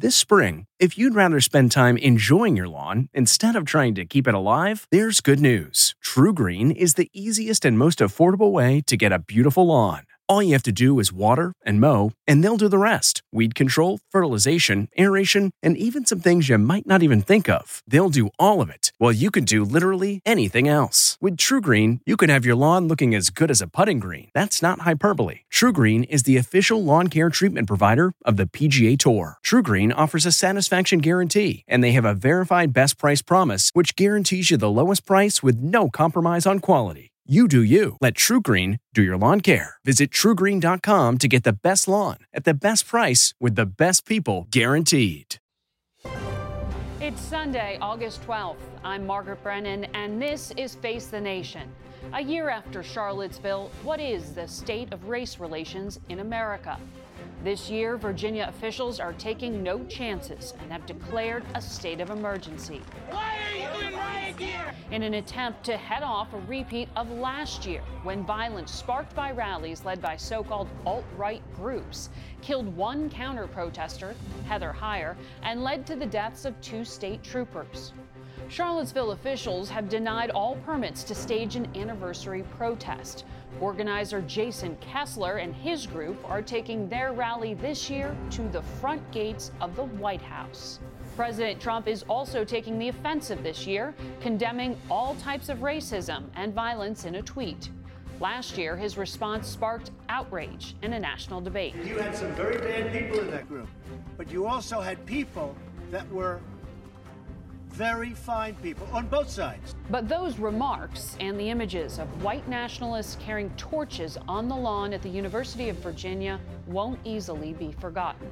This spring, if you'd rather spend time enjoying your lawn instead of trying to keep it alive, there's good news. TruGreen is the easiest and most affordable way to get a beautiful lawn. All you have to do is water and mow, and they'll do the rest. Weed control, fertilization, aeration, and even some things you might not even think of. They'll do all of it, while you can do literally anything else. With TruGreen, you can have your lawn looking as good as a putting green. That's not hyperbole. TruGreen is the official lawn care treatment provider of the PGA Tour. TruGreen offers a satisfaction guarantee, and they have a verified best price promise, which guarantees you the lowest price with no compromise on quality. You do you. Let TruGreen do your lawn care. Visit TruGreen.com to get the best lawn at the best price with the best people guaranteed. It's Sunday, August 12th. I'm Margaret Brennan, and this is Face the Nation. A year after Charlottesville, what is the state of race relations in America? This year, Virginia officials are taking no chances and have declared a state of emergency. Why are you doing riot gear? In an attempt to head off a repeat of last year, when violence sparked by rallies led by so-called alt-right groups killed one counter-protester, Heather Heyer, and led to the deaths of 2 state troopers. Charlottesville officials have denied all permits to stage an anniversary protest. Organizer Jason Kessler and his group are taking their rally this year to the front gates of the White House. President Trump is also taking the offensive this year, condemning all types of racism and violence in a tweet. Last year, his response sparked outrage in a national debate. You had some very bad people in that group, but you also had people that were very fine people on both sides. But those remarks and the images of white nationalists carrying torches on the lawn at the University of Virginia won't easily be forgotten.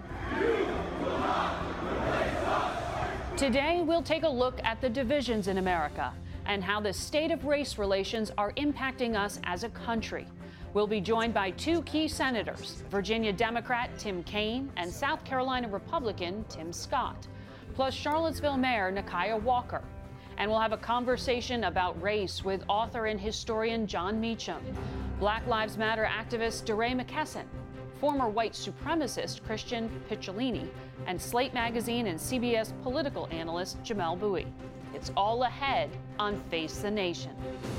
Today, we'll take a look at the divisions in America and how the state of race relations are impacting us as a country. We'll be joined by 2 key senators, Virginia Democrat Tim Kaine and South Carolina Republican Tim Scott, plus Charlottesville Mayor Nekiah Walker. And we'll have a conversation about race with author and historian Jon Meacham, Black Lives Matter activist DeRay McKesson, former white supremacist Christian Picciolini, and Slate Magazine and CBS political analyst Jamelle Bouie. It's all ahead on Face the Nation.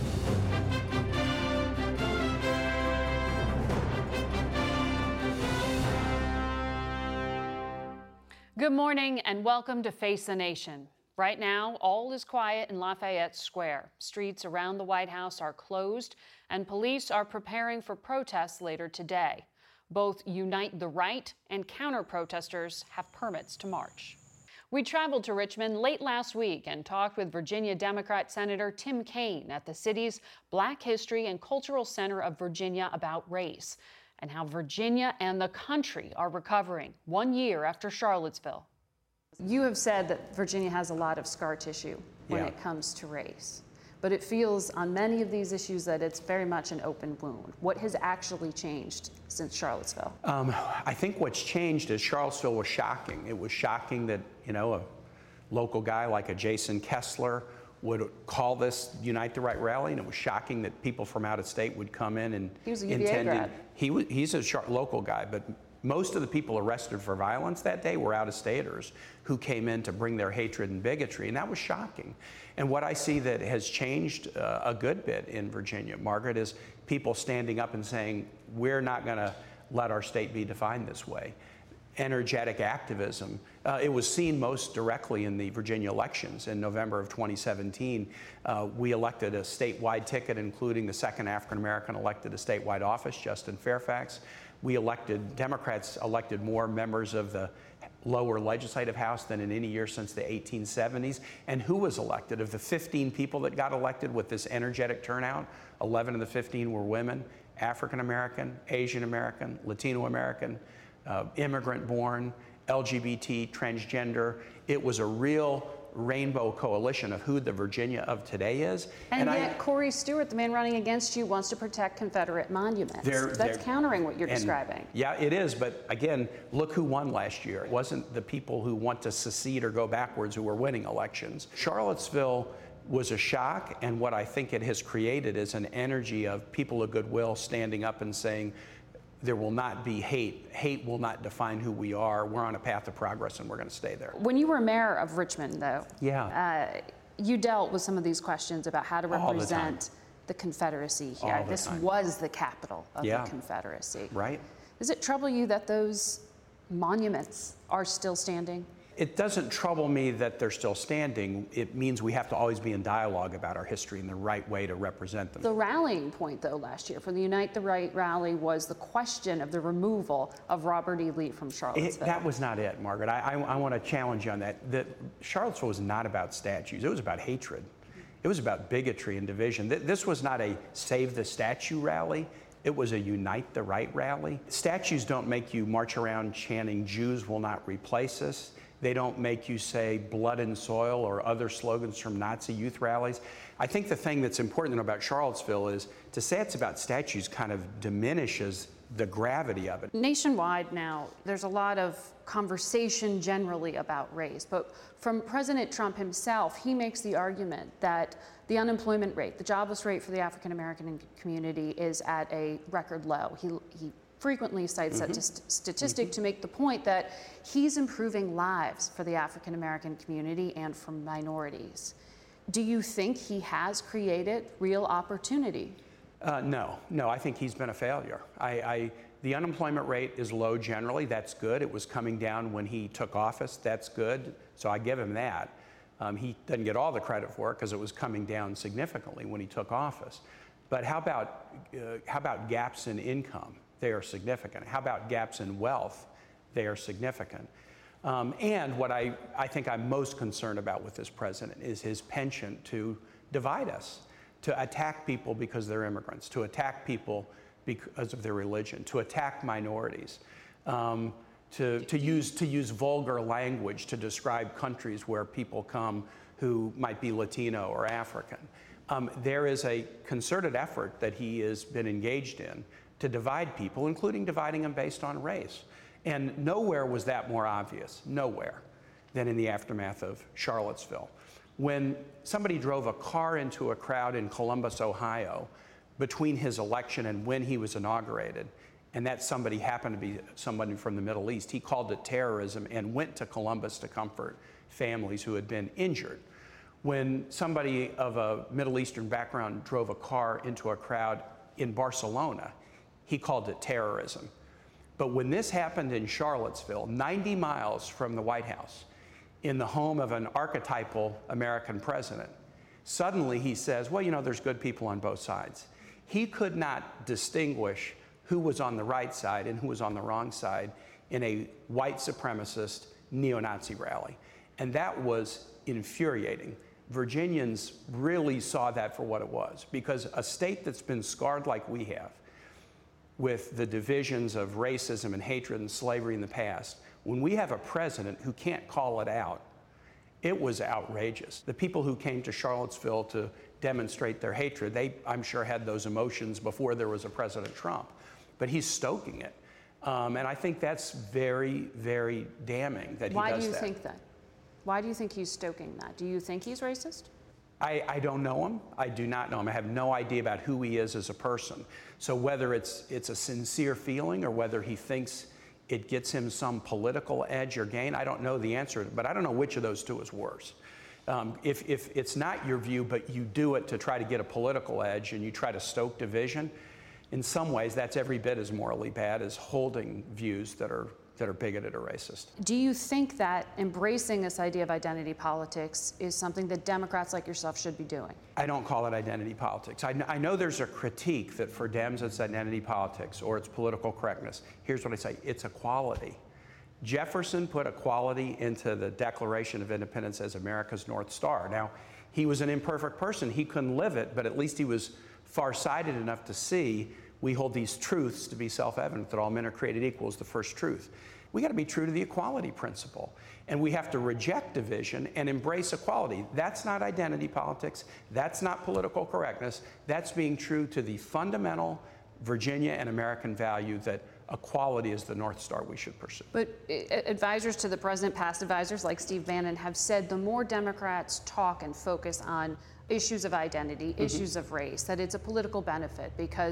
Good morning and welcome to Face the Nation. Right now, all is quiet in Lafayette Square. Streets around the White House are closed and police are preparing for protests later today. Both Unite the Right and counter-protesters have permits to march. We traveled to Richmond late last week and talked with Virginia Democrat Senator Tim Kaine at the city's Black History and Cultural Center of Virginia about race and how Virginia and the country are recovering 1 year after Charlottesville. You have said that Virginia has a lot of scar tissue when it comes to race, but it feels on many of these issues that it's very much an open wound. What has actually changed since Charlottesville? I think what's changed is Charlottesville was shocking. It was shocking that, a local guy like a Jason Kessler would call this Unite the Right rally, and it was shocking that people from out of state would come in and he was a UVA grad. He's a local guy, but most of the people arrested for violence that day were out-of-staters who came in to bring their hatred and bigotry, and that was shocking. And what I see that has changed a good bit in Virginia, Margaret, is people standing up and saying, we're not going to let our state be defined this way. Energetic activism. It was seen most directly in the Virginia elections in November of 2017. We elected a statewide ticket, including the second African-American elected a statewide office, Justin Fairfax. Democrats elected more members of the lower legislative house than in any year since the 1870s. And who was elected? Of the 15 people that got elected with this energetic turnout, 11 of the 15 were women, African-American, Asian-American, Latino-American, immigrant-born, LGBT, transgender. It was a real rainbow coalition of who the Virginia of today is. And yet Corey Stewart, the man running against you, wants to protect Confederate monuments. That's countering what you're describing. Yeah, it is. But again, look who won last year. It wasn't the people who want to secede or go backwards who were winning elections. Charlottesville was a shock, and what I think it has created is an energy of people of goodwill standing up and saying, There will not be hate. Hate will not define who we are. We're on a path of progress, and we're going to stay there. When you were mayor of Richmond, though, yeah, you dealt with some of these questions about how to represent the Confederacy here. This was the capital of the Confederacy. Right. Does it trouble you that those monuments are still standing? It doesn't trouble me that they're still standing. It means we have to always be in dialogue about our history and the right way to represent them. The rallying point, though, last year for the Unite the Right rally was the question of the removal of Robert E. Lee from Charlottesville. That was not it, Margaret. I want to challenge you on that. Charlottesville was not about statues. It was about hatred. It was about bigotry and division. This was not a Save the Statue rally. It was a Unite the Right rally. Statues don't make you march around chanting, "Jews will not replace us." They don't make you say blood and soil or other slogans from Nazi youth rallies. I think the thing that's important about Charlottesville is to say it's about statues kind of diminishes the gravity of it. Nationwide now, there's a lot of conversation generally about race, but from President Trump himself, he makes the argument that the unemployment rate, the jobless rate for the African American community is at a record low. He frequently cites that statistic to make the point that he's improving lives for the African American community and for minorities. Do you think he has created real opportunity? No, I think he's been a failure. The unemployment rate is low generally. That's good. It was coming down when he took office. That's good. So I give him that. He doesn't get all the credit for it because it was coming down significantly when he took office. But how about gaps in income? They are significant. How about gaps in wealth? They are significant. And what I think I'm most concerned about with this president is his penchant to divide us, to attack people because they're immigrants, to attack people because of their religion, to attack minorities, to use vulgar language to describe countries where people come who might be Latino or African. There is a concerted effort that he has been engaged in to divide people, including dividing them based on race. And nowhere was that more obvious, nowhere, than in the aftermath of Charlottesville. When somebody drove a car into a crowd in Columbus, Ohio, between his election and when he was inaugurated, and that somebody happened to be somebody from the Middle East, he called it terrorism and went to Columbus to comfort families who had been injured. When somebody of a Middle Eastern background drove a car into a crowd in Barcelona, he called it terrorism. But when this happened in Charlottesville, 90 miles from the White House, in the home of an archetypal American president, suddenly he says, well, you know, there's good people on both sides. He could not distinguish who was on the right side and who was on the wrong side in a white supremacist neo-Nazi rally. And that was infuriating. Virginians really saw that for what it was, because a state that's been scarred like we have, with the divisions of racism and hatred and slavery in the past, when we have a president who can't call it out, it was outrageous. The people who came to Charlottesville to demonstrate their hatred, they, I'm sure, had those emotions before there was a President Trump. But he's stoking it. And I think that's very, very damning that he does that. Why do you think that? Why do you think he's stoking that? Do you think he's racist? I don't know him. I do not know him. I have no idea about who he is as a person. So whether it's a sincere feeling or whether he thinks it gets him some political edge or gain, I don't know the answer, but I don't know which of those two is worse. If it's not your view, but you do it to try to get a political edge and you try to stoke division, in some ways that's every bit as morally bad as holding views that are bigoted or racist. Do you think that embracing this idea of identity politics is something that Democrats like yourself should be doing? I don't call it identity politics. I know there's a critique that for Dems it's identity politics or it's political correctness. Here's what I say, it's equality. Jefferson put equality into the Declaration of Independence as America's North Star. Now, he was an imperfect person. He couldn't live it, but at least he was farsighted enough to see we hold these truths to be self-evident, that all men are created equal is the first truth. We got to be true to the equality principle. And we have to reject division and embrace equality. That's not identity politics. That's not political correctness. That's being true to the fundamental Virginia and American value that equality is the North Star we should pursue. But advisors to the president, past advisors like Steve Bannon, have said the more Democrats talk and focus on issues of identity, issues of race, that it's a political benefit because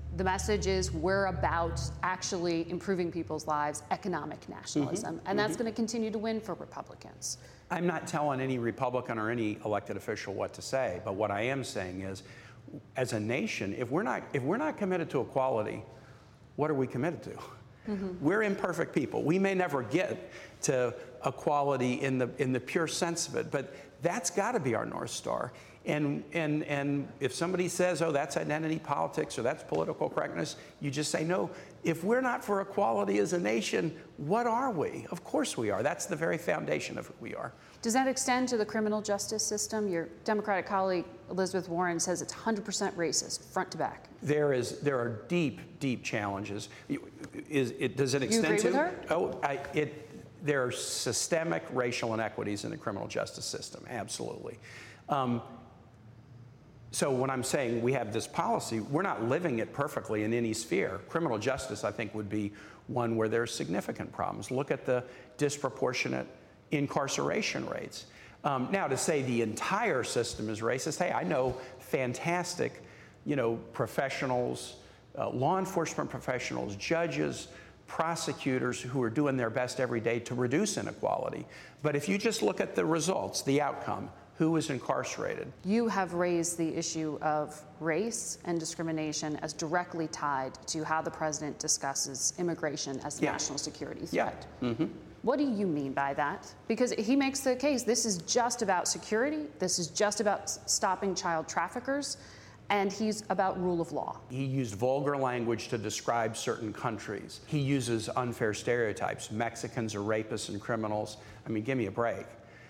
The message is we're about actually improving people's lives, economic nationalism, and that's going to continue to win for Republicans. I'm not telling any Republican or any elected official what to say, but what I am saying is, as a nation, if we're not committed to equality, what are we committed to? We're imperfect people. We may never get to equality in the pure sense of it, but that's got to be our North Star. And if somebody says, oh, that's identity politics or that's political correctness, you just say, no, if we're not for equality as a nation, what are we? Of course we are. That's the very foundation of who we are. Does that extend to the criminal justice system? Your Democratic colleague, Elizabeth Warren, says it's 100% racist, front to back. There are deep, deep challenges. Does it extend to? You agree with her? Oh, there are systemic racial inequities in the criminal justice system, absolutely. So when I'm saying we have this policy, we're not living it perfectly in any sphere. Criminal justice, I think, would be one where there's significant problems. Look at the disproportionate incarceration rates. Now, to say the entire system is racist, hey, I know fantastic, professionals, law enforcement professionals, judges, prosecutors who are doing their best every day to reduce inequality. But if you just look at the results, the outcome, who is incarcerated? You have raised the issue of race and discrimination as directly tied to how the president discusses immigration as a national security threat. What do you mean by that? Because he makes the case this is just about security, this is just about stopping child traffickers, and he's about rule of law. He used vulgar language to describe certain countries. He uses unfair stereotypes. Mexicans are rapists and criminals. I mean, give me a break.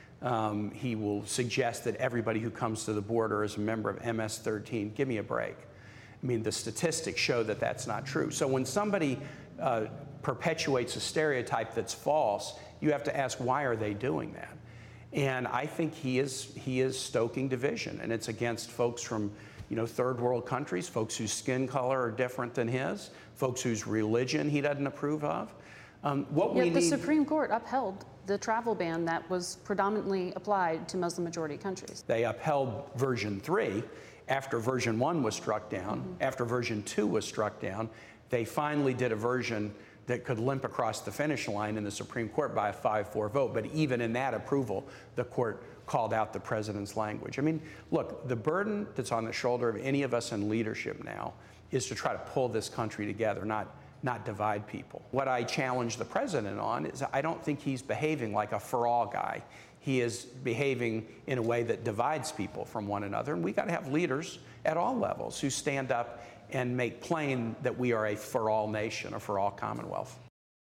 He will suggest that everybody who comes to the border is a member of MS-13. Give me a break. I mean, the statistics show that that's not true. So when somebody perpetuates a stereotype that's false, you have to ask, why are they doing that? And I think he is stoking division, and it's against folks from third world countries, folks whose skin color are different than his, folks whose religion he doesn't approve of. Yet the Supreme Court upheld the travel ban that was predominantly applied to Muslim-majority countries. They upheld version 3 after version 1 was struck down. After version 2 was struck down, they finally did a version that could limp across the finish line in the Supreme Court by a 5-4 vote. But even in that approval, the court called out the president's language. I mean, look, the burden that's on the shoulder of any of us in leadership now is to try to pull this country together, not divide people. What I challenge the president on is I don't think he's behaving like a for-all guy. He is behaving in a way that divides people from one another, and we got to have leaders at all levels who stand up and make plain that we are a for-all nation, a for-all commonwealth.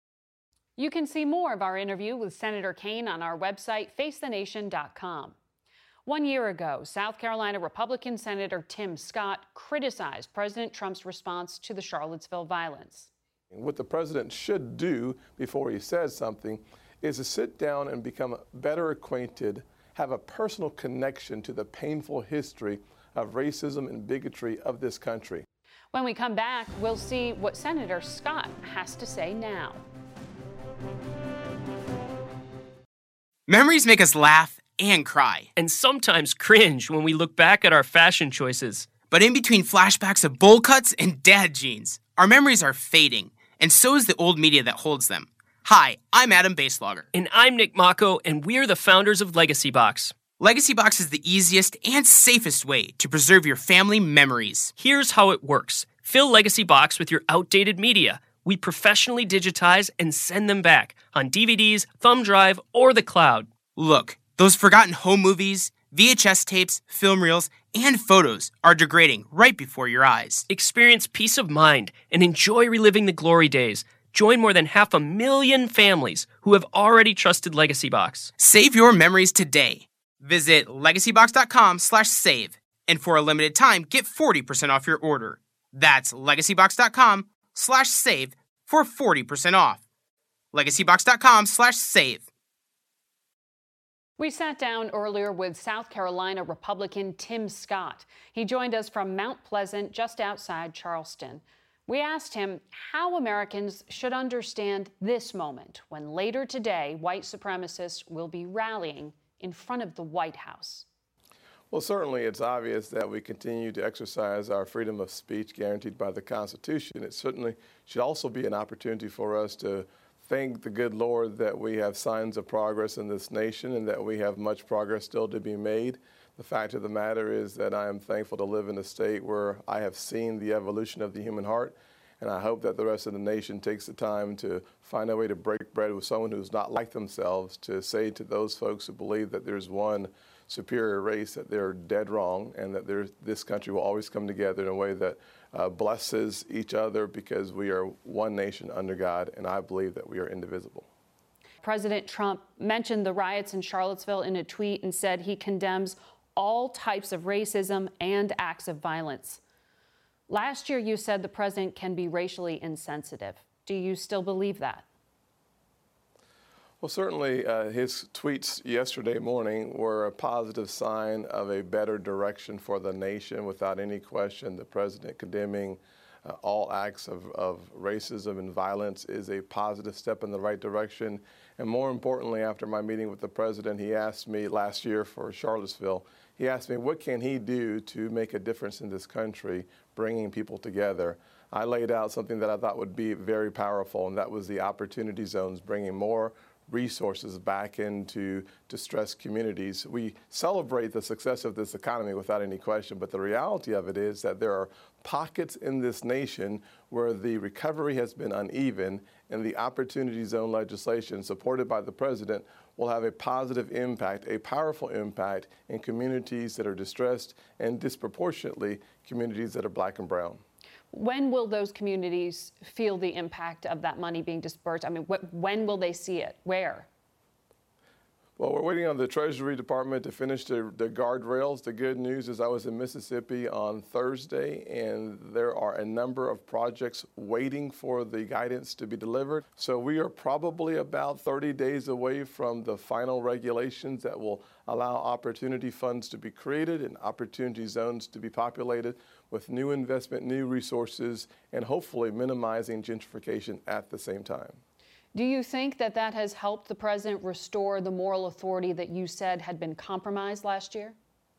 You can see more of our interview with Senator Kaine on our website, facethenation.com. 1 year ago, South Carolina Republican Senator Tim Scott criticized President Trump's response to the Charlottesville violence. What the president should do before he says something is to sit down and become better acquainted, have a personal connection to the painful history of racism and bigotry of this country. When we come back, we'll see what Senator Scott has to say now. Memories make us laugh and cry. And sometimes cringe when we look back at our fashion choices. But in between flashbacks of bowl cuts and dad jeans, our memories are fading, and so is the old media that holds them. Hi, I'm Adam Baselogger. And I'm Nick Mako, and we're the founders of Legacy Box. Legacy Box is the easiest and safest way to preserve your family memories. Here's how it works. Fill Legacy Box with your outdated media. We professionally digitize and send them back on DVDs, thumb drive, or the cloud. Look, those forgotten home movies, VHS tapes, film reels, and photos are degrading right before your eyes. Experience peace of mind and enjoy reliving the glory days. Join more than 500,000 families who have already trusted Legacy Box. Save your memories today. Visit legacybox.com/save. And for a limited time, get 40% off your order. That's legacybox.com/save for 40% off. legacybox.com/save. We sat down earlier with South Carolina Republican Tim Scott. He joined us from Mount Pleasant, just outside Charleston. We asked him how Americans should understand this moment when later today white supremacists will be rallying in front of the White House. Well, certainly it's obvious that we continue to exercise our freedom of speech guaranteed by the Constitution. It certainly should also be an opportunity for us to thank the good Lord that we have signs of progress in this nation and that we have much progress still to be made. The fact of the matter is that I am thankful to live in a state where I have seen the evolution of the human heart, and I hope that the rest of the nation takes the time to find a way to break bread with someone who's not like themselves, to say to those folks who believe that there's one superior race that they're dead wrong, and that this country will always come together in a way that blesses each other, because we are one nation under God, and I believe that we are indivisible. President Trump mentioned the riots in Charlottesville in a tweet and said he condemns all types of racism and acts of violence. Last year, you said the president can be racially insensitive. Do you still believe that? Well, certainly his tweets yesterday morning were a positive sign of a better direction for the nation. Without any question, the president condemning all acts of racism and violence is a positive step in the right direction. And more importantly, after my meeting with the president, he asked me last year for Charlottesville, he asked me what can he do to make a difference in this country, bringing people together. I laid out something that I thought would be very powerful, and that was the opportunity zones, bringing more resources back into distressed communities. We celebrate the success of this economy without any question, but the reality of it is that there are pockets in this nation where the recovery has been uneven, and the opportunity zone legislation supported by the president will have a positive impact, a powerful impact in communities that are distressed, and disproportionately communities that are black and brown. When will those communities feel the impact of that money being dispersed? I mean, when will they see it? Where? Well, we're waiting on the Treasury Department to finish the guardrails. The good news is I was in Mississippi on Thursday, and there are a number of projects waiting for the guidance to be delivered. So we are probably about 30 days away from the final regulations that will allow opportunity funds to be created and opportunity zones to be populated with new investment, new resources, and hopefully minimizing gentrification at the same time. Do you think that that has helped the president restore the moral authority that you said had been compromised last year?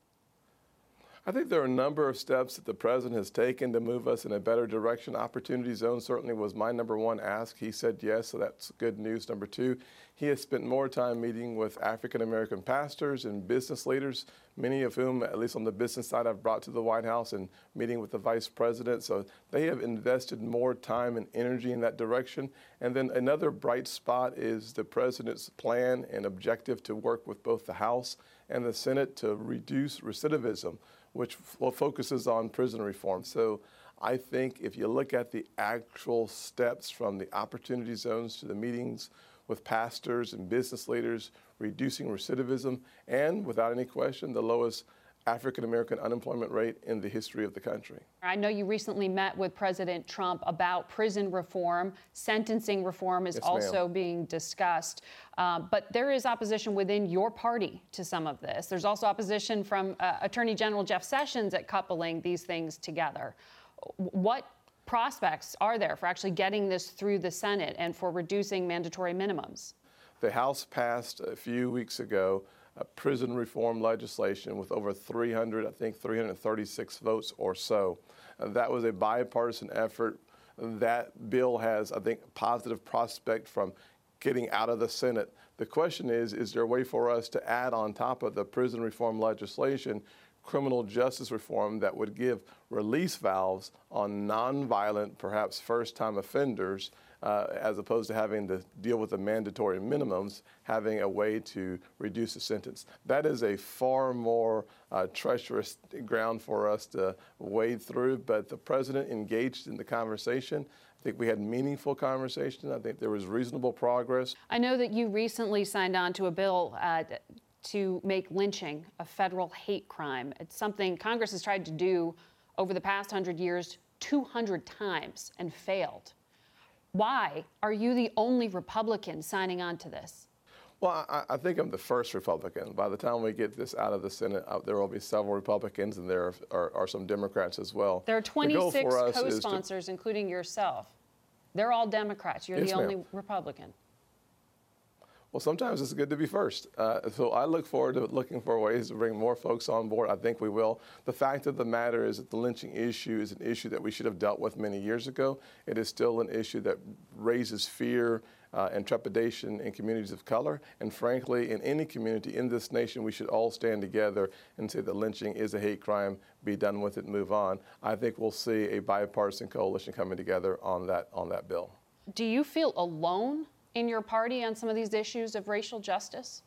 I think there are a number of steps that the president has taken to move us in a better direction. Opportunity zone certainly was my number one ask. He said yes, so that's good news. Number two, he has spent more time meeting with African-American pastors and business leaders, many of whom, at least on the business side, I've brought to the White House and meeting with the vice president. So they have invested more time and energy in that direction. And then another bright spot is the president's plan and objective to work with both the House and the Senate to reduce recidivism, which focuses on prison reform. So I think if you look at the actual steps from the opportunity zones to the meetings with pastors and business leaders, reducing recidivism, and without any question, the lowest African-American unemployment rate in the history of the country. I know you recently met with President Trump about prison reform. Sentencing reform is also being discussed. But there is opposition within your party to some of this. There's also opposition from Attorney General Jeff Sessions at coupling these things together. What prospects are there for actually getting this through the Senate and for reducing mandatory minimums? The House passed a few weeks ago prison reform legislation with over 336 votes or so. That was a bipartisan effort. That bill has, I think, a positive prospect from getting out of the Senate. The question is there a way for us to add on top of the prison reform legislation criminal justice reform that would give release valves on nonviolent, perhaps first-time offenders, as opposed to having to deal with the mandatory minimums, having a way to reduce the sentence. That is a far more treacherous ground for us to wade through, but the president engaged in the conversation. I think we had meaningful conversation. I think there was reasonable progress. I know that you recently signed on to a bill to make lynching a federal hate crime. It's something Congress has tried to do over the past 100 years 200 times and failed. Why are you the only Republican signing on to this? Well, I think I'm the first Republican. By the time we get this out of the Senate, there will be several Republicans, and there are some Democrats as well. There are 26 co-sponsors, including yourself. They're all Democrats. You're the only Republican. Well, sometimes it's good to be first. So I look forward to looking for ways to bring more folks on board. I think we will. The fact of the matter is that the lynching issue is an issue that we should have dealt with many years ago. It is still an issue that raises fear and trepidation in communities of color. And frankly, in any community in this nation, we should all stand together and say that lynching is a hate crime, be done with it, move on. I think we'll see a bipartisan coalition coming together on that bill. Do you feel alone in your party on some of these issues of racial justice?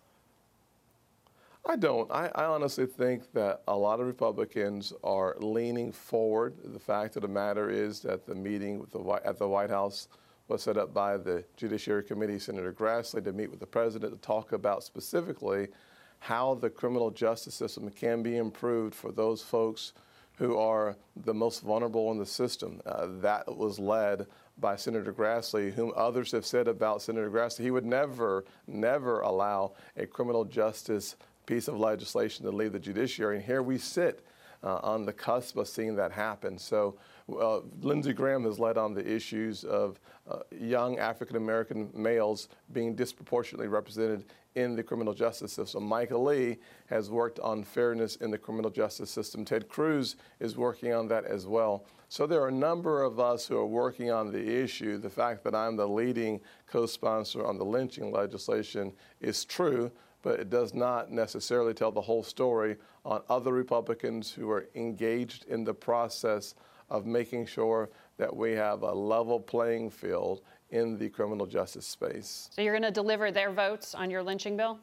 I don't. I honestly think that a lot of Republicans are leaning forward. The fact of the matter is that the meeting at the White House was set up by the Judiciary Committee, Senator Grassley, to meet with the president to talk about specifically how the criminal justice system can be improved for those folks who are the most vulnerable in the system. That was led by Senator Grassley, whom others have said about Senator Grassley. He would never allow a criminal justice piece of legislation to leave the judiciary. And here we sit on the cusp of seeing that happen. So Lindsey Graham has led on the issues of young African-American males being disproportionately represented in the criminal justice system. Michael Lee has worked on fairness in the criminal justice system. Ted Cruz is working on that as well. So there are a number of us who are working on the issue. The fact that I'm the leading co-sponsor on the lynching legislation is true, but it does not necessarily tell the whole story on other Republicans who are engaged in the process of making sure that we have a level playing field in the criminal justice space. So you're going to deliver their votes on your lynching bill?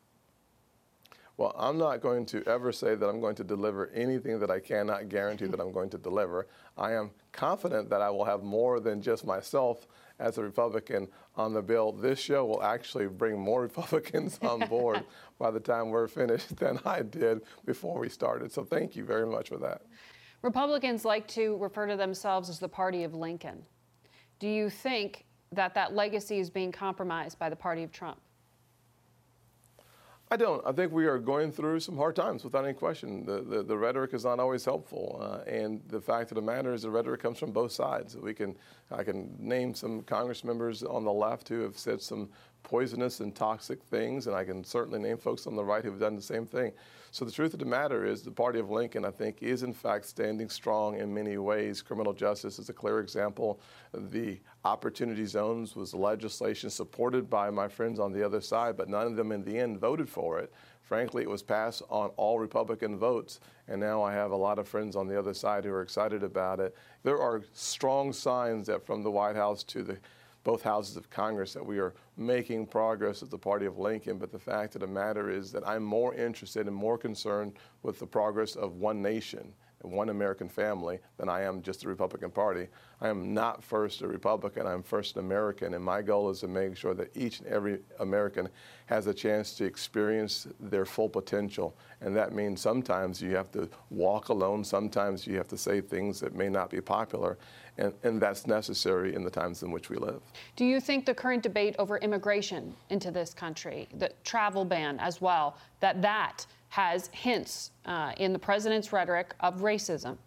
Well, I'm not going to ever say that I'm going to deliver anything that I cannot guarantee that I'm going to deliver. I am confident that I will have more than just myself as a Republican on the bill. This show will actually bring more Republicans on board by the time we're finished than I did before we started. So thank you very much for that. Republicans like to refer to themselves as the party of Lincoln. Do you think that legacy is being compromised by the party of Trump? I don't. I think we are going through some hard times without any question. The rhetoric is not always helpful. And the fact of the matter is the rhetoric comes from both sides. I can name some Congress members on the left who have said some poisonous and toxic things, and I can certainly name folks on the right who have done the same thing. So the truth of the matter is the party of Lincoln, I think, is in fact standing strong in many ways. Criminal justice is a clear example. The opportunity zones was legislation supported by my friends on the other side, but none of them in the end voted for it. Frankly, it was passed on all Republican votes, and now I have a lot of friends on the other side who are excited about it. There are strong signs that from the White House to both houses of Congress that we are making progress as the party of Lincoln, but the fact of the matter is that I'm more interested and more concerned with the progress of one nation and one American family than I am just the Republican Party. I am not first a Republican, I'm first an American, and my goal is to make sure that each and every American has a chance to experience their full potential. And that means sometimes you have to walk alone, sometimes you have to say things that may not be popular, and that's necessary in the times in which we live. Do you think the current debate over immigration into this country, the travel ban as well, that has hints in the president's rhetoric of racism?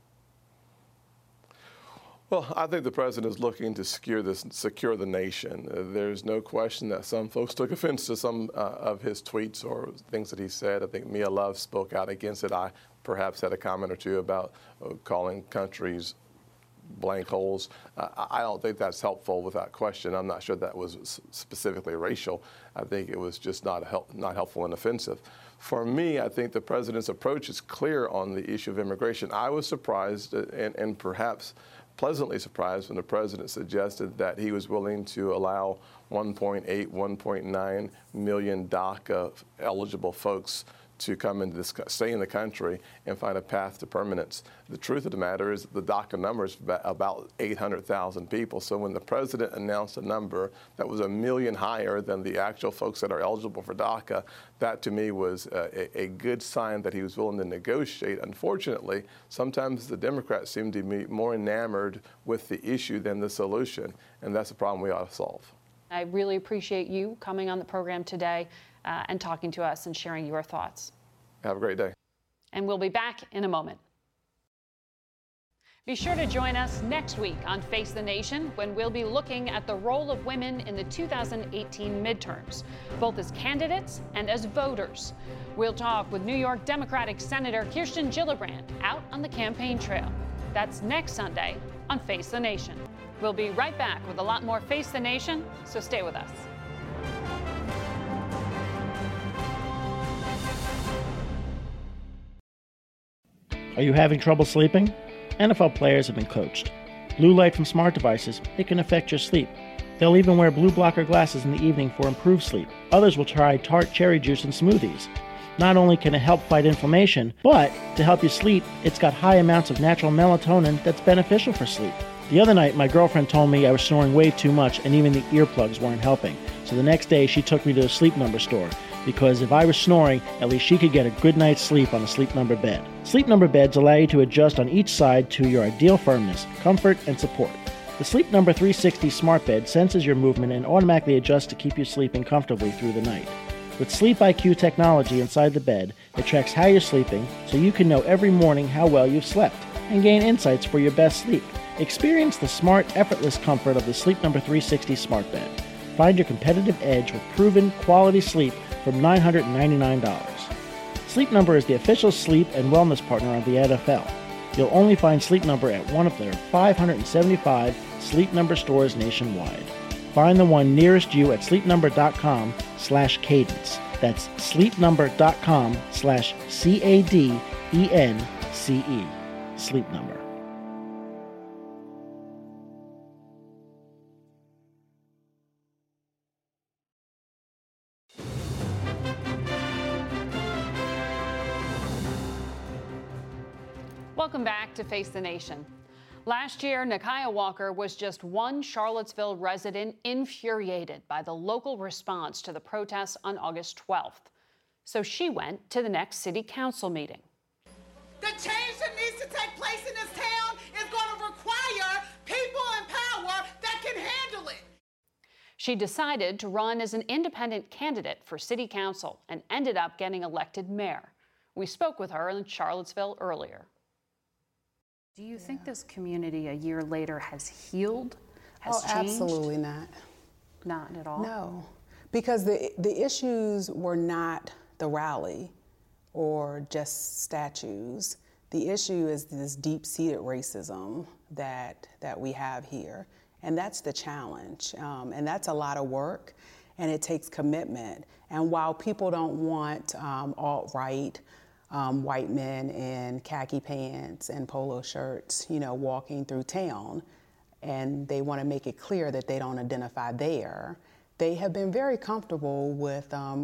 Well, I think the president is looking to secure the nation. There's no question that some folks took offense to some of his tweets or things that he said. I think Mia Love spoke out against it. I perhaps had a comment or two about calling countries blank holes. I don't think that's helpful without question. I'm not sure that was specifically racial. I think it was just not helpful and offensive. For me, I think the president's approach is clear on the issue of immigration. I was surprised and perhaps pleasantly surprised when the president suggested that he was willing to allow 1.8, 1.9 million DACA eligible folks to come into stay in the country and find a path to permanence. The truth of the matter is that the DACA number is about 800,000 people. So when the president announced a number that was 1 million higher than the actual folks that are eligible for DACA, that to me was a good sign that he was willing to negotiate. Unfortunately, sometimes the Democrats seem to be more enamored with the issue than the solution, and that's a problem we ought to solve. I really appreciate you coming on the program today and talking to us and sharing your thoughts. Have a great day. And we'll be back in a moment. Be sure to join us next week on Face the Nation when we'll be looking at the role of women in the 2018 midterms, both as candidates and as voters. We'll talk with New York Democratic Senator Kirsten Gillibrand out on the campaign trail. That's next Sunday on Face the Nation. We'll be right back with a lot more Face the Nation, so stay with us. Are you having trouble sleeping? NFL players have been coached. Blue light from smart devices, it can affect your sleep. They'll even wear blue blocker glasses in the evening for improved sleep. Others will try tart cherry juice in smoothies. Not only can it help fight inflammation, but to help you sleep, it's got high amounts of natural melatonin that's beneficial for sleep. The other night, my girlfriend told me I was snoring way too much and even the earplugs weren't helping. So the next day, she took me to a Sleep Number store, because if I was snoring, at least she could get a good night's sleep on a Sleep Number bed. Sleep Number beds allow you to adjust on each side to your ideal firmness, comfort, and support. The Sleep Number 360 smart bed senses your movement and automatically adjusts to keep you sleeping comfortably through the night. With Sleep IQ technology inside the bed, it tracks how you're sleeping so you can know every morning how well you've slept and gain insights for your best sleep. Experience the smart, effortless comfort of the Sleep Number 360 smart bed. Find your competitive edge with proven quality sleep from $999. Sleep Number is the official sleep and wellness partner of the NFL. You'll only find Sleep Number at one of their 575 Sleep Number stores nationwide. Find the one nearest you at sleepnumber.com/cadence. That's sleepnumber.com/CADENCE. Sleep Number. Welcome back to Face the Nation. Last year, Nakia Walker was just one Charlottesville resident infuriated by the local response to the protests on August 12th. So she went to the next city council meeting. The change that needs to take place in this town is going to require people in power that can handle it. She decided to run as an independent candidate for city council and ended up getting elected mayor. We spoke with her in Charlottesville earlier. Do you think this community a year later has healed, has changed? Absolutely not. Not at all? No, because the issues were not the rally or just statues. The issue is this deep-seated racism that we have here, and that's the challenge. And that's a lot of work, and it takes commitment. And while people don't want alt-right, white men in khaki pants and polo shirts, walking through town, and they want to make it clear that they don't identify there. They have been very comfortable with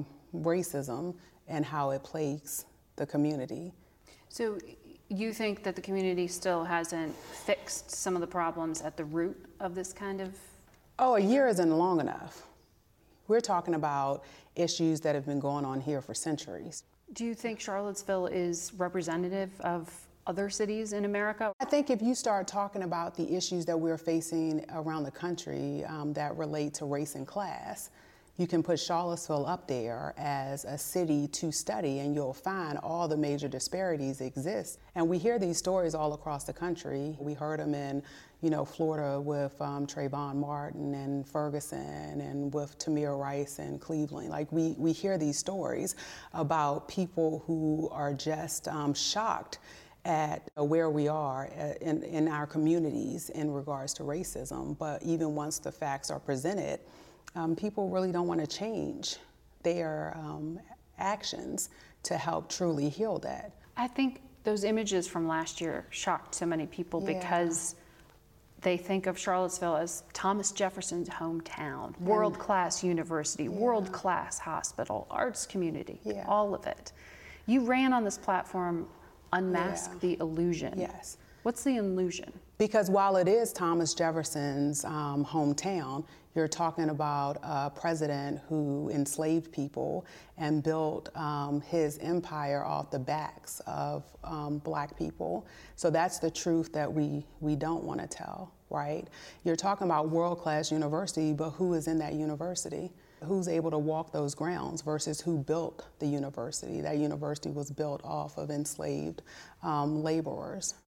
racism and how it plagues the community. So you think that the community still hasn't fixed some of the problems at the root of this kind of? Oh, a year isn't long enough. We're talking about issues that have been going on here for centuries. Do you think Charlottesville is representative of other cities in America? I think if you start talking about the issues that we're facing around the country that relate to race and class, you can put Charlottesville up there as a city to study, and you'll find all the major disparities exist. And we hear these stories all across the country. We heard them in, Florida with Trayvon Martin and Ferguson, and with Tamir Rice in Cleveland. Like we hear these stories about people who are just shocked at where we are in our communities in regards to racism. But even once the facts are presented, people really don't want to change their actions to help truly heal that. I think those images from last year shocked so many people because they think of Charlottesville as Thomas Jefferson's hometown, world-class university, world-class hospital, arts community, all of it. You ran on this platform, Unmask the Illusion. Yes. What's the illusion? Because while it is Thomas Jefferson's hometown, you're talking about a president who enslaved people and built his empire off the backs of Black people. So that's the truth that we don't want to tell, right? You're talking about world-class university, but who is in that university? Who's able to walk those grounds versus who built the university? That university was built off of enslaved laborers.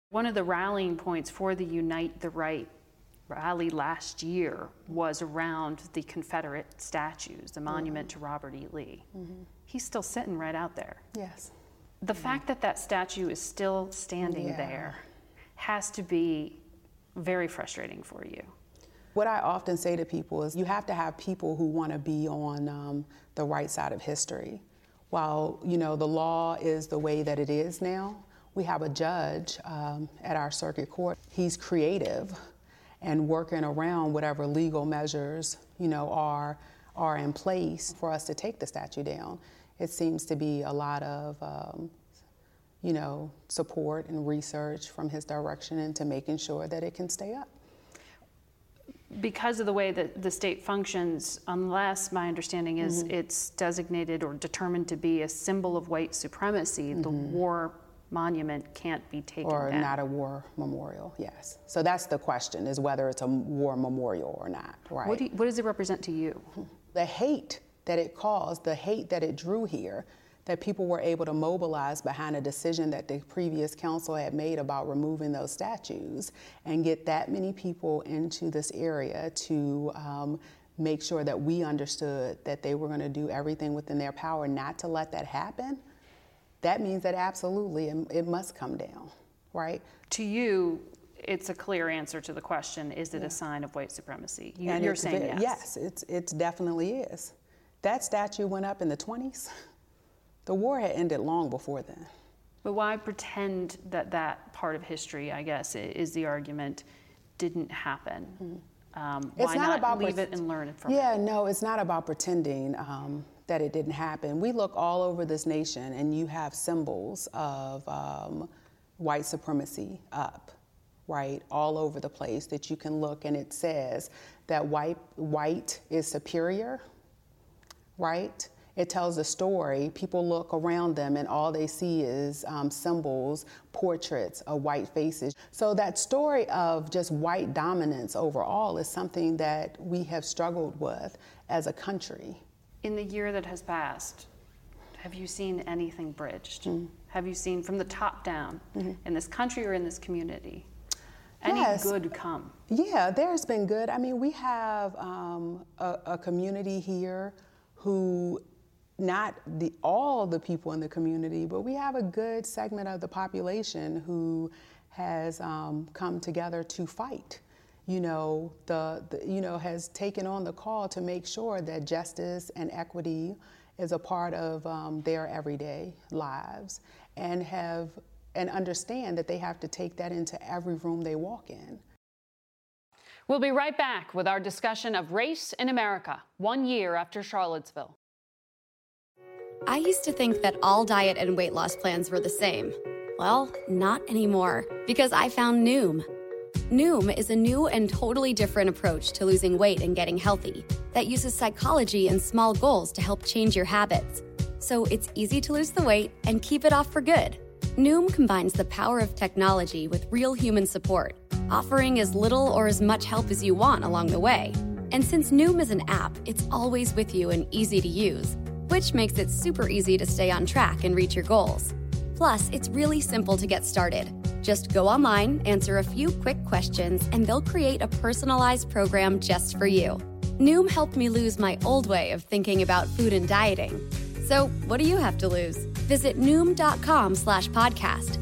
One of the rallying points for the Unite the Right rally last year was around the Confederate statues, the monument to Robert E. Lee. He's still sitting right out there. Yes. The fact that that statue is still standing there has to be very frustrating for you. What I often say to people is you have to have people who want to be on the right side of history. While, you know, the law is the way that it is now, we have a judge at our circuit court. He's creative and working around whatever legal measures, you know, are in place for us to take the statue down. It seems to be a lot of, you know, support and research from his direction into making sure that it can stay up. Because of the way that the state functions, unless my understanding is it's designated or determined to be a symbol of white supremacy, the war monument can't be taken down. Or not a war memorial, yes. So that's the question, is whether it's a war memorial or not, right? What does it represent to you? The hate that it caused, the hate that it drew here, that people were able to mobilize behind a decision that the previous council had made about removing those statues and get that many people into this area to make sure that we understood that they were going to do everything within their power not to let that happen. That means that absolutely it must come down, right? To you, it's a clear answer to the question, is it a sign of white supremacy? You're saying yes. Yes, it definitely is. That statue went up in the 20s. The war had ended long before then. But why pretend that that part of history, I guess, is the argument, didn't happen? Why not leave it and learn from it? Yeah, no, it's not about pretending that it didn't happen. We look all over this nation and you have symbols of white supremacy up, right? All over the place that you can look, and it says that white is superior, right? It tells a story. People look around them and all they see is symbols, portraits of white faces. So that story of just white dominance overall is something that we have struggled with as a country. In the year that has passed, have you seen anything bridged? Have you seen from the top down in this country or in this community any good come? Yeah, there's been good. I mean, we have a community here who, not all the people in the community, but we have a good segment of the population who has come together to fight. You know, has taken on the call to make sure that justice and equity is a part of their everyday lives, and understand that they have to take that into every room they walk in. We'll be right back with our discussion of race in America, 1 year after Charlottesville. I used to think that all diet and weight loss plans were the same. Well, not anymore, because I found Noom. Noom is a new and totally different approach to losing weight and getting healthy that uses psychology and small goals to help change your habits. So it's easy to lose the weight and keep it off for good. Noom combines the power of technology with real human support, offering as little or as much help as you want along the way. And since Noom is an app, it's always with you and easy to use, which makes it super easy to stay on track and reach your goals. Plus, it's really simple to get started. Just go online, answer a few quick questions, and they'll create a personalized program just for you. Noom helped me lose my old way of thinking about food and dieting. So what do you have to lose? Visit Noom.com/podcast,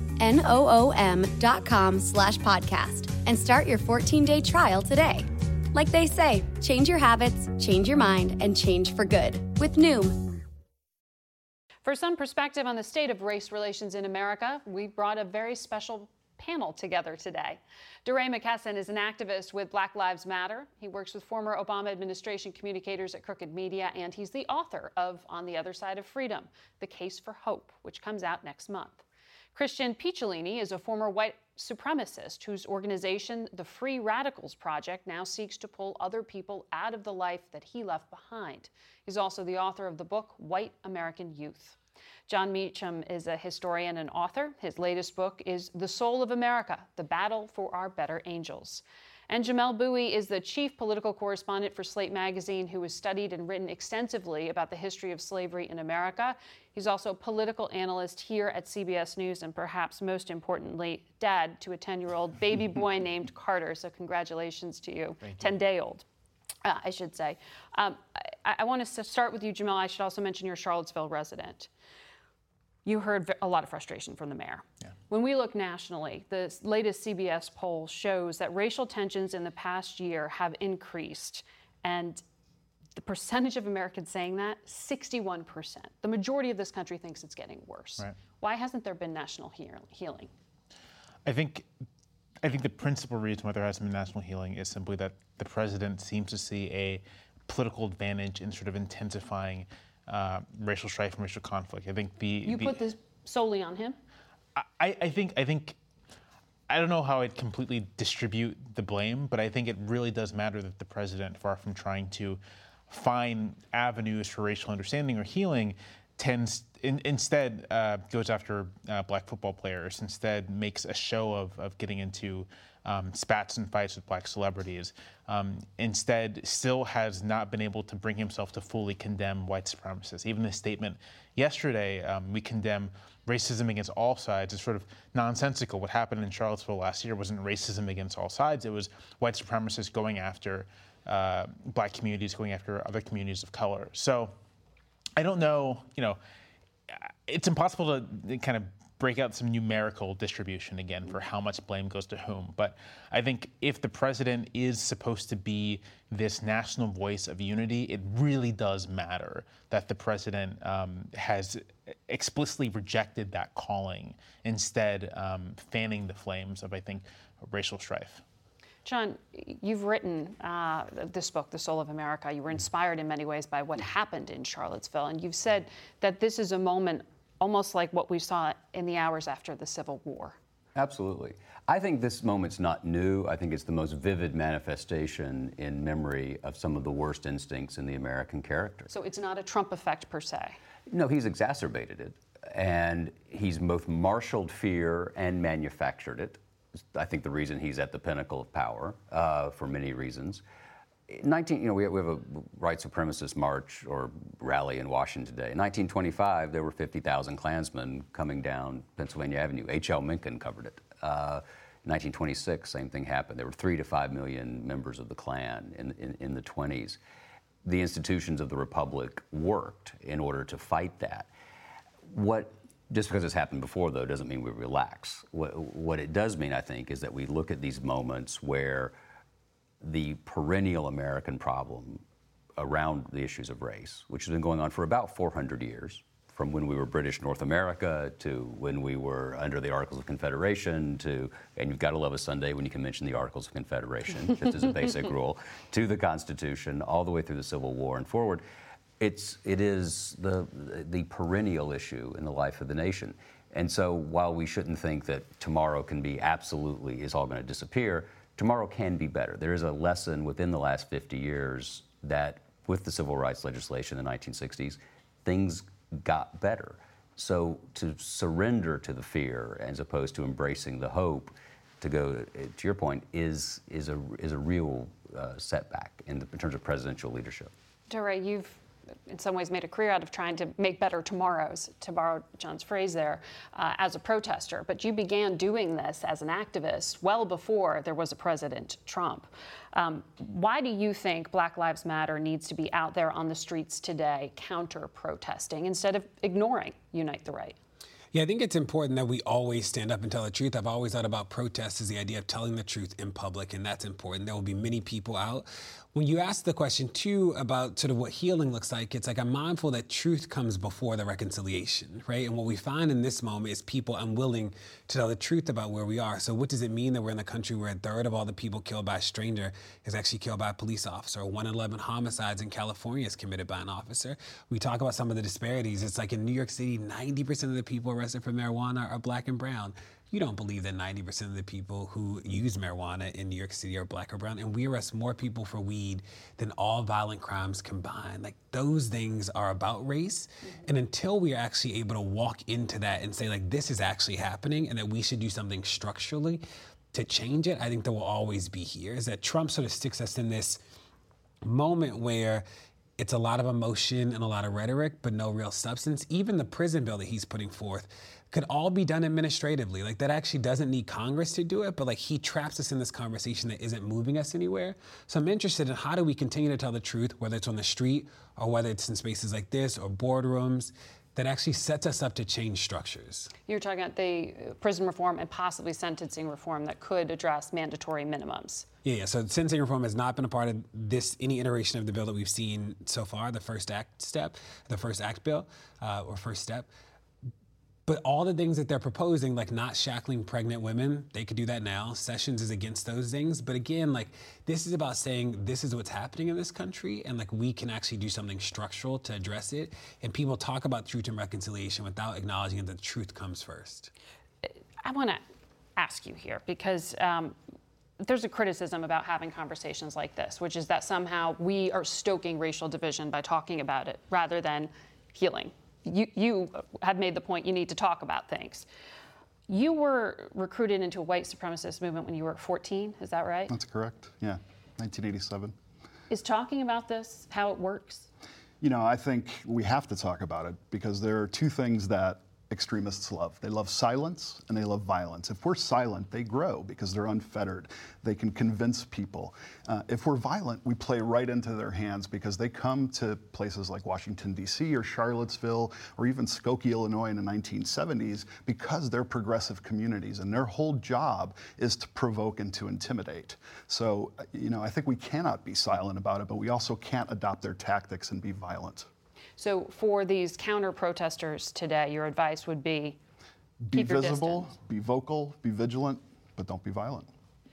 NOOM.com/podcast, and start your 14-day trial today. Like they say, change your habits, change your mind, and change for good with Noom. For some perspective on the state of race relations in America, we brought a very special panel together today. DeRay McKesson is an activist with Black Lives Matter. He works with former Obama administration communicators at Crooked Media, and he's the author of On the Other Side of Freedom, The Case for Hope, which comes out next month. Christian Picciolini is a former white supremacist whose organization, the Free Radicals Project, now seeks to pull other people out of the life that he left behind. He's also the author of the book, White American Youth. John Meacham is a historian and author. His latest book is The Soul of America, The Battle for Our Better Angels. And Jamel Bowie is the chief political correspondent for Slate magazine, who has studied and written extensively about the history of slavery in America. He's also a political analyst here at CBS News, and perhaps most importantly, dad to a 10-year-old baby boy named Carter. So congratulations to you. 10-day-old. I should say. I want to start with you, Jamel. I should also mention you're a Charlottesville resident. You heard a lot of frustration from the mayor. Yeah. When we look nationally, the latest CBS poll shows that racial tensions in the past year have increased. And the percentage of Americans saying that, 61%. The majority of this country thinks it's getting worse. Right. Why hasn't there been national healing? I think the principal reason why there hasn't been national healing is simply that the president seems to see a political advantage in sort of intensifying racial strife and racial conflict. I think you put this solely on him? I think I don't know how I'd completely distribute the blame, but I think it really does matter that the president, far from trying to find avenues for racial understanding or healing, instead goes after black football players, instead makes a show of getting into spats and fights with black celebrities, instead still has not been able to bring himself to fully condemn white supremacists. Even his statement yesterday, we condemn racism against all sides, is sort of nonsensical. What happened in Charlottesville last year wasn't racism against all sides. It was white supremacists going after black communities, going after other communities of color. So I don't know, it's impossible to kind of break out some numerical distribution again for how much blame goes to whom. But I think if the president is supposed to be this national voice of unity, it really does matter that the president has explicitly rejected that calling, instead fanning the flames of, I think, racial strife. John, you've written this book, The Soul of America. You were inspired in many ways by what happened in Charlottesville, and you've said that this is a moment almost like what we saw in the hours after the Civil War. Absolutely. I think this moment's not new. I think it's the most vivid manifestation in memory of some of the worst instincts in the American character. So it's not a Trump effect per se? No, he's exacerbated it, and he's both marshaled fear and manufactured it. I think the reason he's at the pinnacle of power, for many reasons. We have a white supremacist march or rally in Washington today. In 1925, there were 50,000 Klansmen coming down Pennsylvania Avenue. H.L. Mencken covered it. 1926, same thing happened. There were 3 to 5 million members of the Klan in the 20s. The institutions of the Republic worked in order to fight that. Just because it's happened before, though, doesn't mean we relax. What it does mean, I think, is that we look at these moments where the perennial American problem around the issues of race, which has been going on for about 400 years, from when we were British North America to when we were under the Articles of Confederation and you've got to love a Sunday when you can mention the Articles of Confederation, just as a basic rule, to the Constitution, all the way through the Civil War and forward. It is the perennial issue in the life of the nation. And so while we shouldn't think that tomorrow can be absolutely is all going to disappear, tomorrow can be better. There is a lesson within the last 50 years that with the civil rights legislation in the 1960s, things got better. So to surrender to the fear as opposed to embracing the hope, to go to your point, is a real setback in terms of presidential leadership. DeRay, you've in some ways made a career out of trying to make better tomorrows, to borrow John's phrase there, as a protester. But you began doing this as an activist well before there was a President Trump. Why do you think Black Lives Matter needs to be out there on the streets today counter-protesting instead of ignoring Unite the Right? Yeah, I think it's important that we always stand up and tell the truth. I've always thought about protest as the idea of telling the truth in public, and that's important. There will be many people out. When you ask the question, too, about sort of what healing looks like, it's like I'm mindful that truth comes before the reconciliation, right? And what we find in this moment is people unwilling to tell the truth about where we are. So what does it mean that we're in a country where a third of all the people killed by a stranger is actually killed by a police officer? 1 in 11 homicides in California is committed by an officer. We talk about some of the disparities. It's like in New York City, 90% of the people arrested for marijuana are black and brown. You don't believe that 90% of the people who use marijuana in New York City are black or brown, and we arrest more people for weed than all violent crimes combined. Like, those things are about race, and until we are actually able to walk into that and say, like, this is actually happening and that we should do something structurally, to change it, I think that will always be here, is that Trump sort of sticks us in this moment where it's a lot of emotion and a lot of rhetoric, but no real substance. Even the prison bill that he's putting forth could all be done administratively. Like, that actually doesn't need Congress to do it, but like, he traps us in this conversation that isn't moving us anywhere. So I'm interested in how do we continue to tell the truth, whether it's on the street or whether it's in spaces like this or boardrooms, that actually sets us up to change structures. You're talking about the prison reform and possibly sentencing reform that could address mandatory minimums. Yeah, so sentencing reform has not been a part of any iteration of the bill that we've seen so far, the first act bill, or first step. But all the things that they're proposing, like not shackling pregnant women, they could do that now. Sessions is against those things. But again, like, this is about saying this is what's happening in this country, and like, we can actually do something structural to address it. And people talk about truth and reconciliation without acknowledging that the truth comes first. I want to ask you here, because there's a criticism about having conversations like this, which is that somehow we are stoking racial division by talking about it rather than healing. You have made the point you need to talk about things. You were recruited into a white supremacist movement when you were 14, is that right? That's correct, yeah, 1987. Is talking about this how it works? You know, I think we have to talk about it because there are two things that extremists love. They love silence and they love violence. If we're silent, they grow because they're unfettered. They can convince people. If we're violent, we play right into their hands because they come to places like Washington, D.C. or Charlottesville or even Skokie, Illinois in the 1970s because they're progressive communities and their whole job is to provoke and to intimidate. So, you know, I think we cannot be silent about it, but we also can't adopt their tactics and be violent. So for these counter-protesters today, your advice would be keep your visible, distance. be vocal, be vigilant, but don't be violent.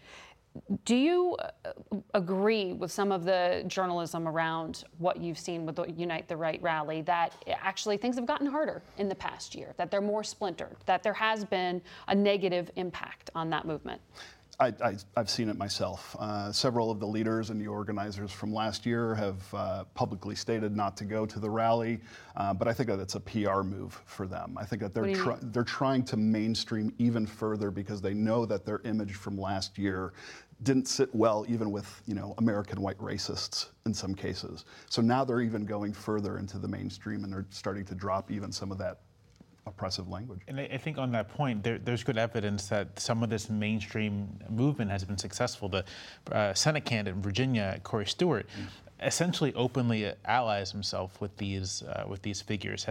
Do you agree with some of the journalism around what you've seen with the Unite the Right rally, that actually things have gotten harder in the past year, that they're more splintered, that there has been a negative impact on that movement? I've seen it myself. Several of the leaders and the organizers from last year have publicly stated not to go to the rally, but I think that it's a PR move for them. I think that they're trying to mainstream even further because they know that their image from last year didn't sit well even with, you know, American white racists in some cases. So now they're even going further into the mainstream and they're starting to drop even some of that oppressive language. And I think on that point, there's good evidence that some of this mainstream movement has been successful. The Senate candidate in Virginia, Corey Stewart, essentially openly allies himself with these figures.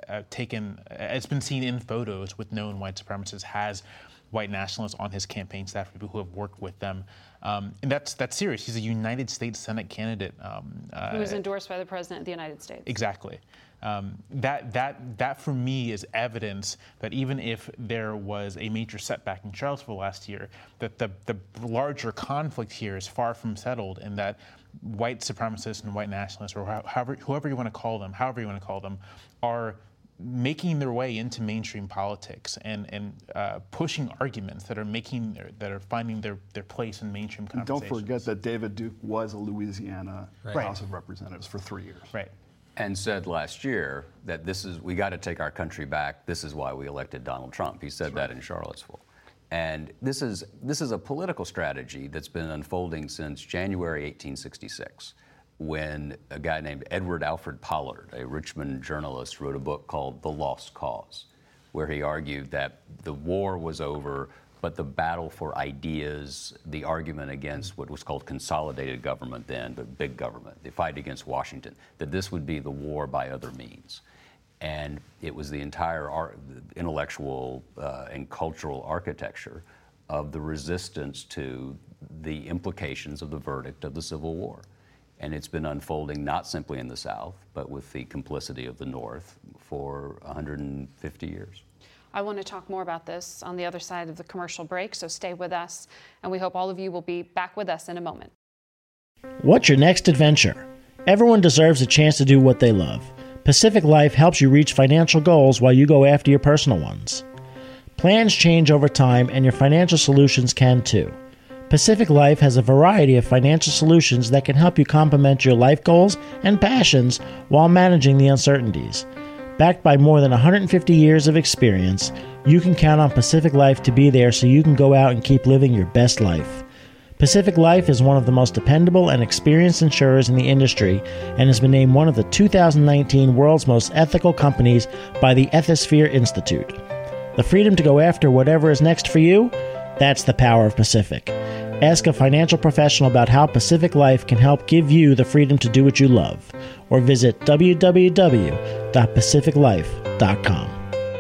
It's been seen in photos with known white supremacists, has white nationalists on his campaign staff, people who have worked with them. And that's serious. He's a United States Senate candidate. Who was endorsed by the President of the United States. Exactly. That for me is evidence that even if there was a major setback in Charlottesville last year, that the larger conflict here is far from settled, and that white supremacists and white nationalists, or however you want to call them, are making their way into mainstream politics and pushing arguments that are finding their place in mainstream conversations. Don't forget that David Duke was a Louisiana House of Representatives for 3 years. Right. And said last year that we got to take our country back. This is why we elected Donald Trump. He said that in Charlottesville. And this is a political strategy that's been unfolding since January 1866, when a guy named Edward Alfred Pollard, a Richmond journalist, wrote a book called The Lost Cause, where he argued that the war was over, but the battle for ideas, the argument against what was called consolidated government then, but big government, the fight against Washington, that this would be the war by other means. And it was the entire intellectual and cultural architecture of the resistance to the implications of the verdict of the Civil War. And it's been unfolding not simply in the South, but with the complicity of the North for 150 years. I want to talk more about this on the other side of the commercial break, so stay with us, and we hope all of you will be back with us in a moment. What's your next adventure? Everyone deserves a chance to do what they love. Pacific Life helps you reach financial goals while you go after your personal ones. Plans change over time, and your financial solutions can too. Pacific Life has a variety of financial solutions that can help you complement your life goals and passions while managing the uncertainties. Backed by more than 150 years of experience, you can count on Pacific Life to be there so you can go out and keep living your best life. Pacific Life is one of the most dependable and experienced insurers in the industry and has been named one of the 2019 World's Most Ethical Companies by the Ethisphere Institute. The freedom to go after whatever is next for you? That's the power of Pacific. Ask a financial professional about how Pacific Life can help give you the freedom to do what you love, or visit www.pacificlife.com.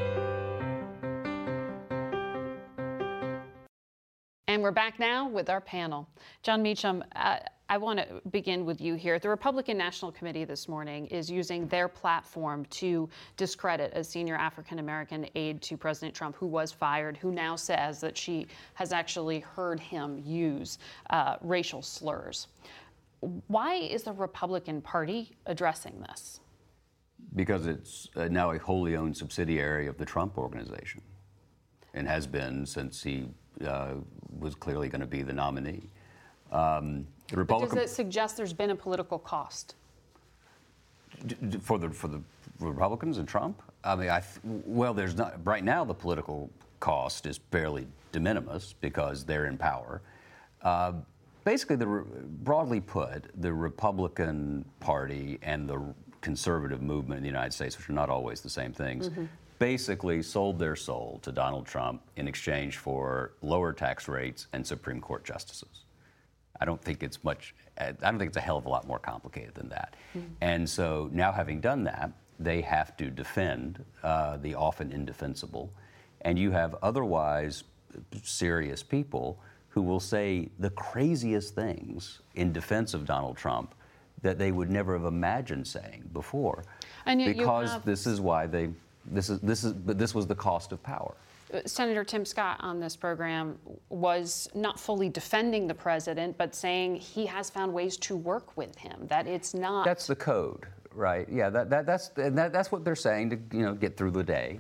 And we're back now with our panel. Jon Meacham, I want to begin with you here. The Republican National Committee this morning is using their platform to discredit a senior African-American aide to President Trump who was fired, who now says that she has actually heard him use racial slurs. Why is the Republican Party addressing this? Because it's now a wholly owned subsidiary of the Trump organization and has been since he was clearly going to be the nominee. The Republican, does it suggest there's been a political cost for the Republicans and Trump? I mean, well, there's not right now. The political cost is fairly de minimis because they're in power. Basically, broadly put, the Republican Party and the conservative movement in the United States, which are not always the same things, basically sold their soul to Donald Trump in exchange for lower tax rates and Supreme Court justices. I don't think it's a hell of a lot more complicated than that. And so now, having done that, they have to defend the often indefensible. And you have otherwise serious people who will say the craziest things in defense of Donald Trump that they would never have imagined saying before. And yet because this is why this was the cost of power. Senator Tim Scott on this program was not fully defending the president, but saying he has found ways to work with him, that it's not. That's the code, right? Yeah, that's what they're saying to get through the day.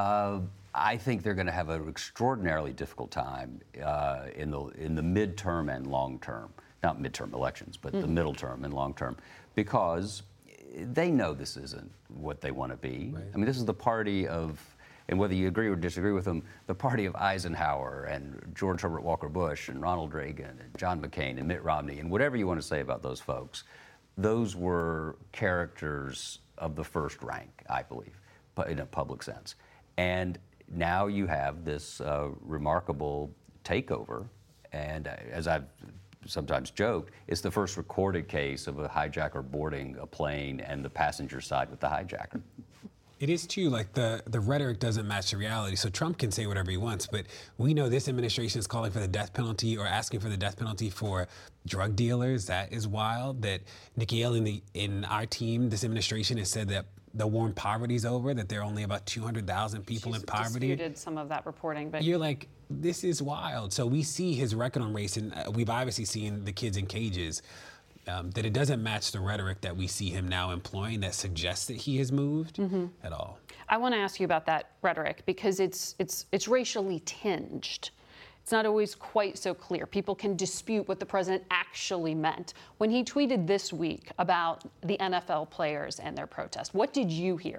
I think they're going to have an extraordinarily difficult time in the midterm and long term, not midterm elections, but the middle term and long term, because they know this isn't what they want to be. Right. I mean, this is the party of, and whether you agree or disagree with them, the party of Eisenhower and George Herbert Walker Bush and Ronald Reagan and John McCain and Mitt Romney and whatever you want to say about those folks, those were characters of the first rank, I believe, but in a public sense. And now you have this remarkable takeover, and as I've sometimes joked, it's the first recorded case of a hijacker boarding a plane and the passenger side with the hijacker. It is too, like the rhetoric doesn't match the reality. So Trump can say whatever he wants, but we know this administration is calling for the death penalty or asking for the death penalty for drug dealers. That is wild. That Nikki Haley in our team, this administration has said that the war on poverty is over, that there are only about 200,000 people in poverty. She's disputed some of that reporting, but you're like, this is wild. So we see his record on race, and we've obviously seen the kids in cages, that it doesn't match the rhetoric that we see him now employing that suggests that he has moved at all. I want to ask you about that rhetoric because it's racially tinged. It's not always quite so clear. People can dispute what the president actually meant. When he tweeted this week about the NFL players and their protest, what did you hear?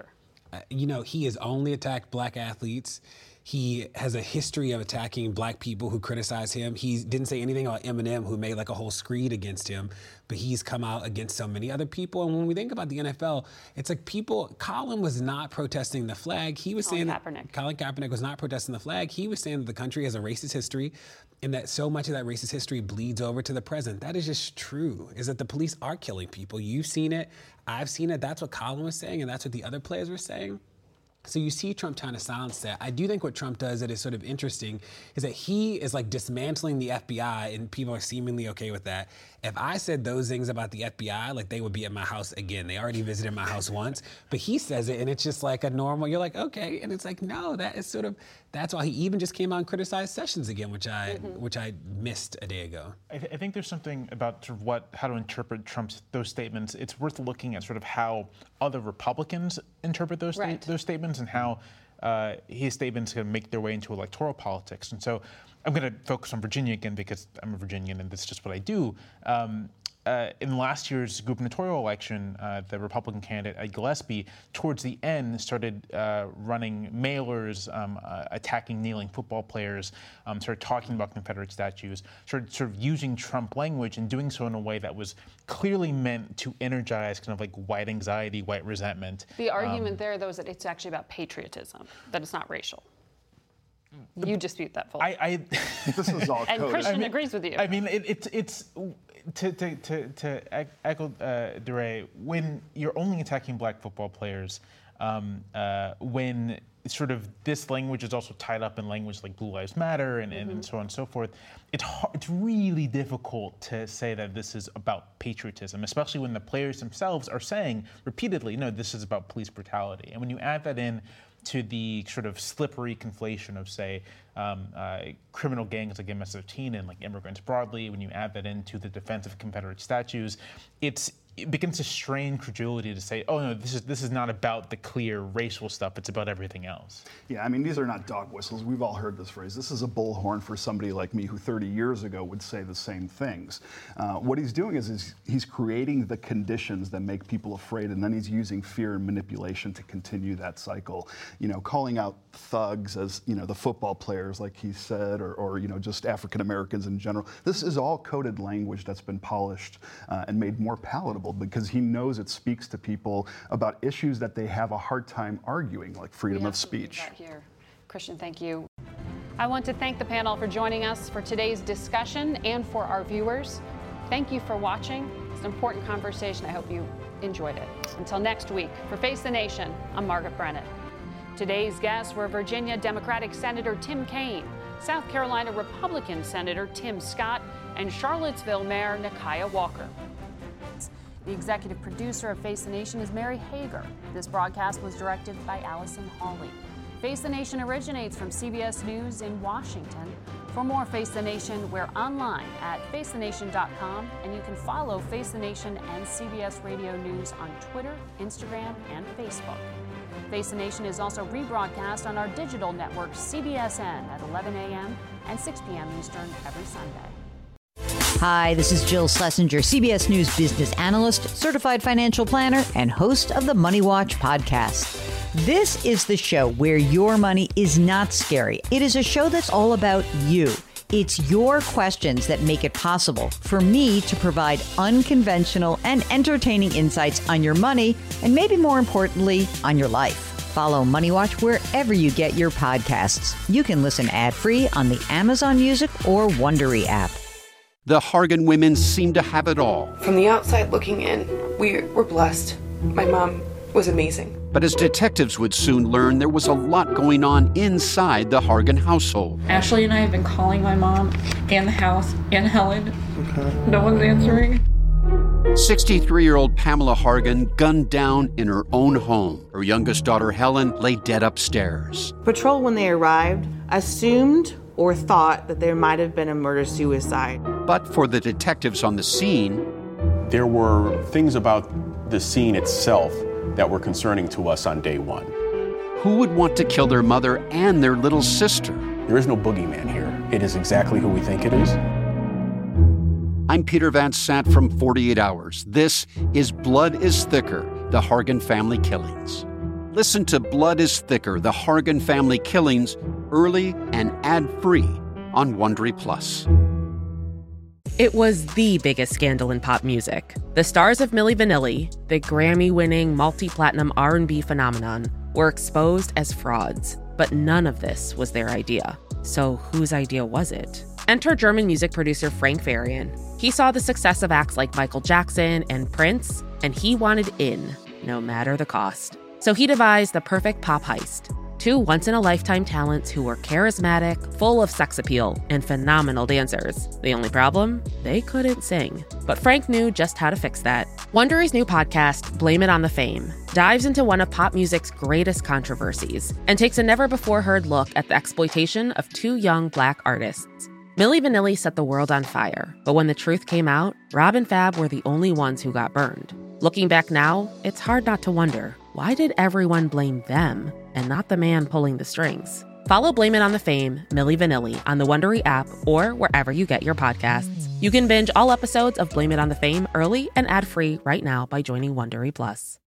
He has only attacked black athletes. He has a history of attacking black people who criticize him. He didn't say anything about Eminem, who made like a whole screed against him, but he's come out against so many other people. And when we think about the NFL, it's like Colin was not protesting the flag. He was saying Colin Kaepernick was not protesting the flag. He was saying that the country has a racist history and that so much of that racist history bleeds over to the present. That is just true, is that the police are killing people. You've seen it. I've seen it. That's what Colin was saying, and that's what the other players were saying. So you see Trump trying to silence that. I do think what Trump does that is sort of interesting is that he is like dismantling the FBI, and people are seemingly okay with that. If I said those things about the FBI, like they would be at my house again. They already visited my house once, but he says it and it's just like a normal, you're like, okay. And it's like, no, that's why he even just came out and criticized Sessions again, which I missed a day ago. I think there's something about sort of how to interpret those statements. It's worth looking at sort of how other Republicans interpret those statements and how his statements can make their way into electoral politics. And so I'm going to focus on Virginia again because I'm a Virginian and that's just what I do. in last year's gubernatorial election, the Republican candidate Ed Gillespie, towards the end, started running mailers, attacking kneeling football players, started talking about Confederate statues, started sort of using Trump language and doing so in a way that was clearly meant to energize kind of like white anxiety, white resentment. The argument there, though, is that it's actually about patriotism, that it's not racial. You dispute that fully. This is all and coded. Christian agrees with you. I mean, it's to echo DeRay, when you're only attacking black football players, when sort of this language is also tied up in language like Blue Lives Matter and so on and so forth, it's really difficult to say that this is about patriotism, especially when the players themselves are saying repeatedly, no, this is about police brutality. And when you add that in to the sort of slippery conflation of, say, criminal gangs like MS-13 and like immigrants broadly, when you add that into the defense of Confederate statues, it begins to strain credulity to say, oh no, this is not about the clear racial stuff, it's about everything else. Yeah, I mean, these are not dog whistles. We've all heard this phrase. This is a bullhorn for somebody like me who 30 years ago would say the same things. What he's doing is he's creating the conditions that make people afraid, and then he's using fear and manipulation to continue that cycle. You know, calling out thugs as, you know, the football players, like he said, or you know, just African Americans in general. This is all coded language that's been polished and made more palatable, because he knows it speaks to people about issues that they have a hard time arguing, like freedom of speech. Here. Christian, thank you. I want to thank the panel for joining us for today's discussion and for our viewers. Thank you for watching. It's an important conversation. I hope you enjoyed it. Until next week, for Face the Nation, I'm Margaret Brennan. Today's guests were Virginia Democratic Senator Tim Kaine, South Carolina Republican Senator Tim Scott, and Charlottesville Mayor Nekiah Walker. The executive producer of Face the Nation is Mary Hager. This broadcast was directed by Allison Hawley. Face the Nation originates from CBS News in Washington. For more Face the Nation, we're online at facethenation.com, and you can follow Face the Nation and CBS Radio News on Twitter, Instagram, and Facebook. Face the Nation is also rebroadcast on our digital network, CBSN, at 11 a.m. and 6 p.m. Eastern every Sunday. Hi, this is Jill Schlesinger, CBS News business analyst, certified financial planner, and host of the Money Watch podcast. This is the show where your money is not scary. It is a show that's all about you. It's your questions that make it possible for me to provide unconventional and entertaining insights on your money, and maybe more importantly, on your life. Follow Money Watch wherever you get your podcasts. You can listen ad-free on the Amazon Music or Wondery app. The Hargan women seem to have it all. From the outside looking in, we were blessed. My mom was amazing. But as detectives would soon learn, there was a lot going on inside the Hargan household. Ashley and I have been calling my mom and the house and Helen. Okay. No one's answering. 63-year-old Pamela Hargan gunned down in her own home. Her youngest daughter, Helen, lay dead upstairs. Patrol, when they arrived, assumed or thought that there might have been a murder-suicide. But for the detectives on the scene, there were things about the scene itself that were concerning to us on day one. Who would want to kill their mother and their little sister? There is no boogeyman here. It is exactly who we think it is. I'm Peter Van Sant from 48 Hours. This is Blood is Thicker, the Hargan family killings. Listen to Blood is Thicker, the Hargan family killings, early and ad-free on Wondery Plus. It was the biggest scandal in pop music. The stars of Milli Vanilli, the Grammy-winning multi-platinum R&B phenomenon, were exposed as frauds. But none of this was their idea. So whose idea was it? Enter German music producer Frank Farian. He saw the success of acts like Michael Jackson and Prince, and he wanted in, no matter the cost. So he devised the perfect pop heist. Two once-in-a-lifetime talents who were charismatic, full of sex appeal, and phenomenal dancers. The only problem? They couldn't sing. But Frank knew just how to fix that. Wondery's new podcast, Blame It on the Fame, dives into one of pop music's greatest controversies and takes a never-before-heard look at the exploitation of two young Black artists. Milli Vanilli set the world on fire, but when the truth came out, Rob and Fab were the only ones who got burned. Looking back now, it's hard not to wonder, why did everyone blame them and not the man pulling the strings? Follow Blame It on the Fame, Milli Vanilli, on the Wondery app or wherever you get your podcasts. You can binge all episodes of Blame It on the Fame early and ad-free right now by joining Wondery Plus.